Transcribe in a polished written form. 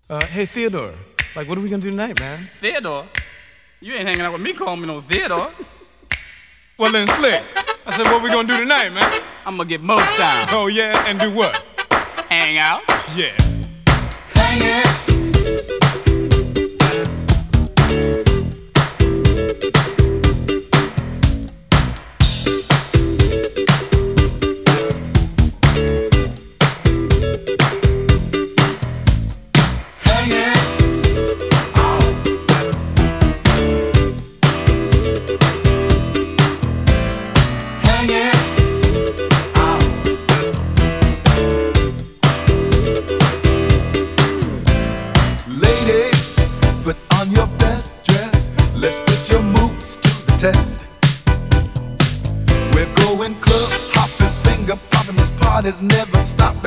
Hey Theodore, like what are we gonna do tonight, man? Theodore? You ain't hanging out with me, call me no Theodore. Well then, Slick, I said what we gonna do tonight, man? I'm gonna get most down. Oh yeah, and do what? Hang out. Yeah. Hang it. Put on your best dress. Let's put your moves to the test. We're going club hopping, finger popping. This party's never stopping.